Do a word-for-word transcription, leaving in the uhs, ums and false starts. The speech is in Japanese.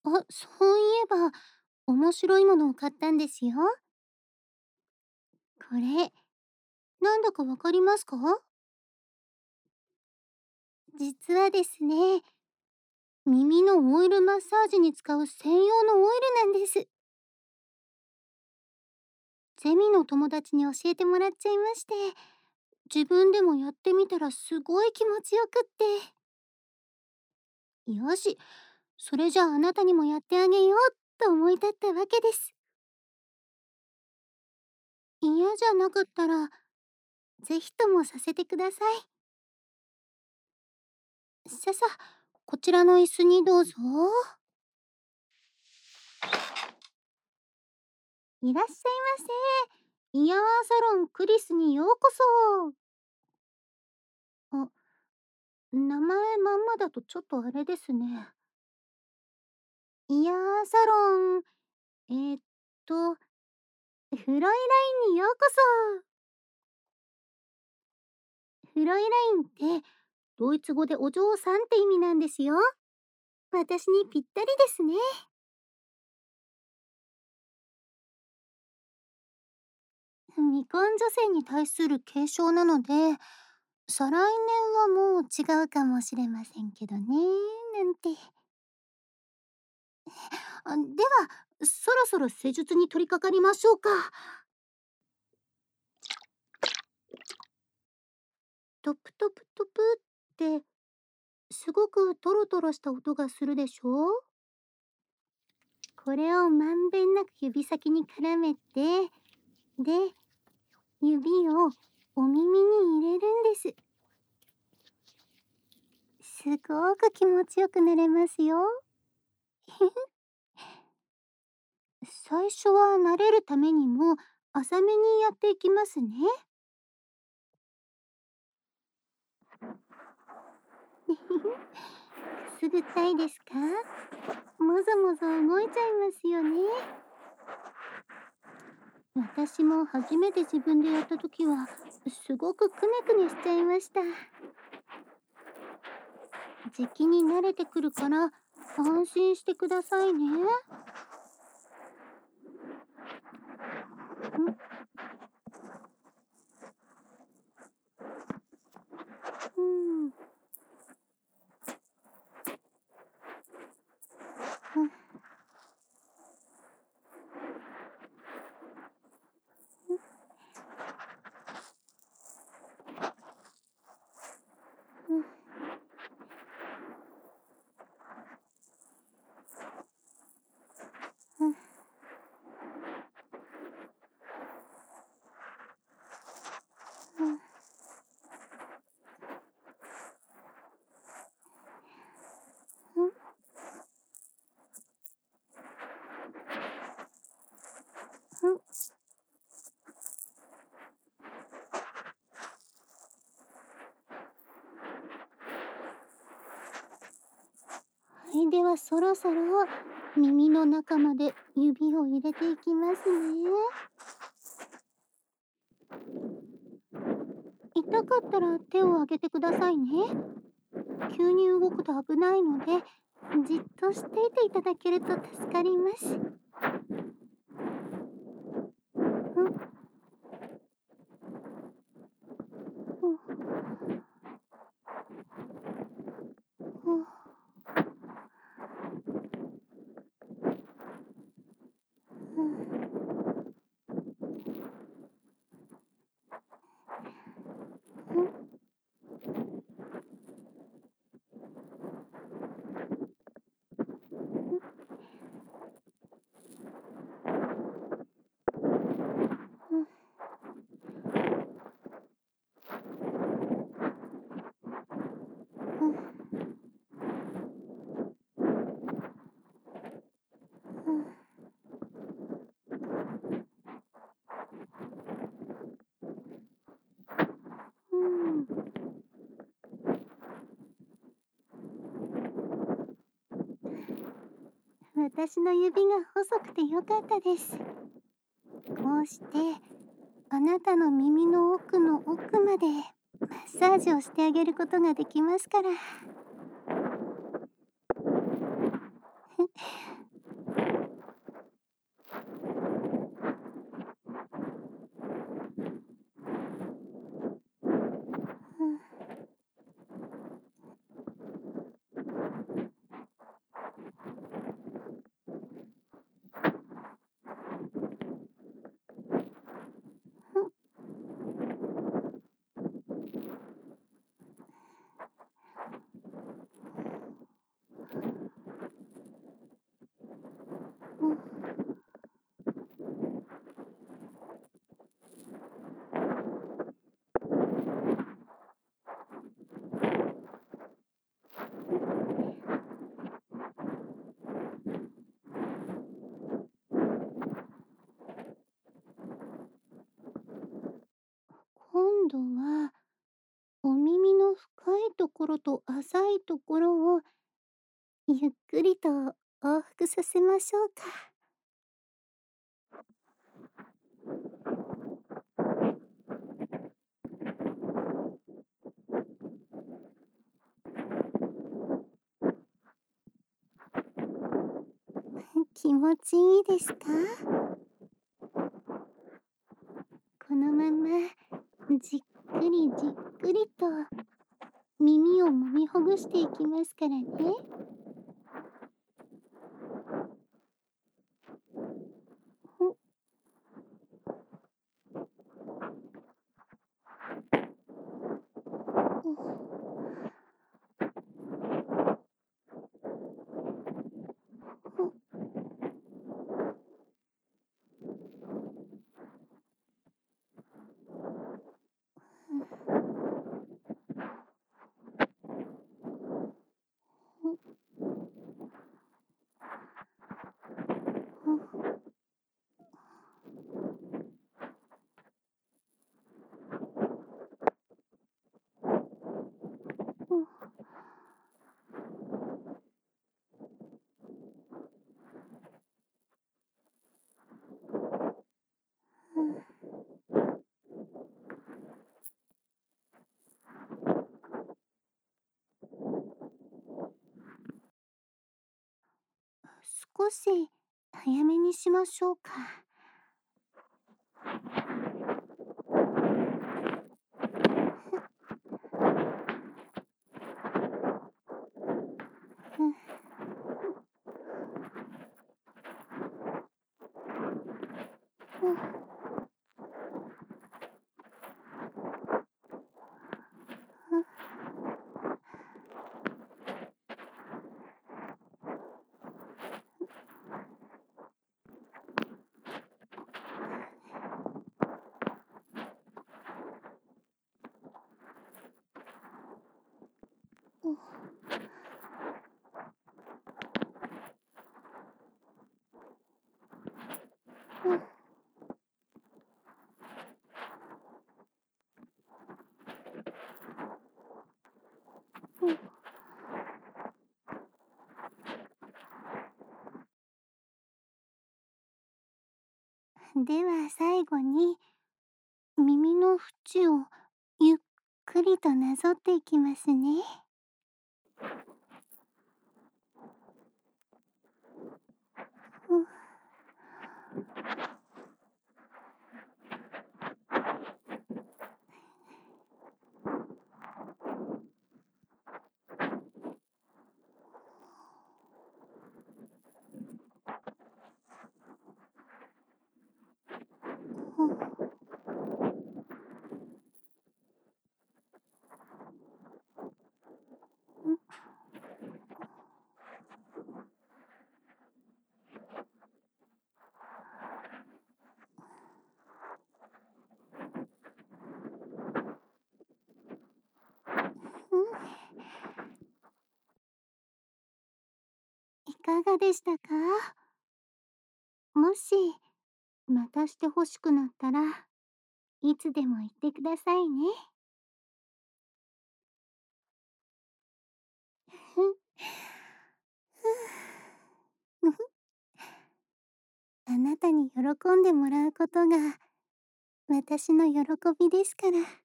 あ、そういえば、面白いものを買ったんですよ。これ、なんだかわかりますか？実はですね、耳のオイルマッサージに使う専用のオイルなんです。ゼミの友達に教えてもらっちゃいまして、自分でもやってみたらすごい気持ちよくって。よし、それじゃああなたにもやってあげようと思い立ったわけです。嫌じゃなかったら、ぜひともさせてください。ささ、こちらの椅子にどうぞ。いらっしゃいませ。イヤーサロンクリスにようこそ。あ、名前まんまだとちょっとあれですね。イヤーサロン、えーっと、フロイラインにようこそ。フロイラインって、ドイツ語でお嬢さんって意味なんですよ。私にぴったりですね。未婚女性に対する継承なので、再来年はもう違うかもしれませんけどね、なんて。あ、では、そろそろ施術に取り掛かりましょうか。トプトプトプって、すごくトロトロした音がするでしょう？これをまんべんなく指先に絡めて、で、指をお耳に入れるんです。すごく気持ちよくなれますよ。最初は慣れるためにも浅めにやっていきますね。くすぐったいですか？もぞもぞ動いちゃいますよね。私も初めて自分でやった時はすごくくねくねしちゃいました。じきに慣れてくるから安心してくださいね。んうん。うんうんうんうんうんうん。はい、ではそろそろ耳の中まで指を入れていきますね。痛かったら手を挙げてくださいね。急に動くと危ないので、じっとしていていただけると助かります。うん、うん、うん、うん、うん。私の指が細くてよかったです。こうしてあなたの耳の奥の奥までマッサージをしてあげることができますから。 ところと浅いところをゆっくりと往復させましょうか。気持ちいいですか？このままじっくりじっくりと耳を揉みほぐしていきますからね。ほほほほほ少し早めにしましょうか。ふんふんふんふんふんふん。では最後に耳の縁をゆっくりとなぞっていきますね。ふんふんふんふん。いかがでしたか？もしまたして欲しくなったらいつでも言ってくださいね。ふんふふあなたに喜んでもらうことが私の喜びですから。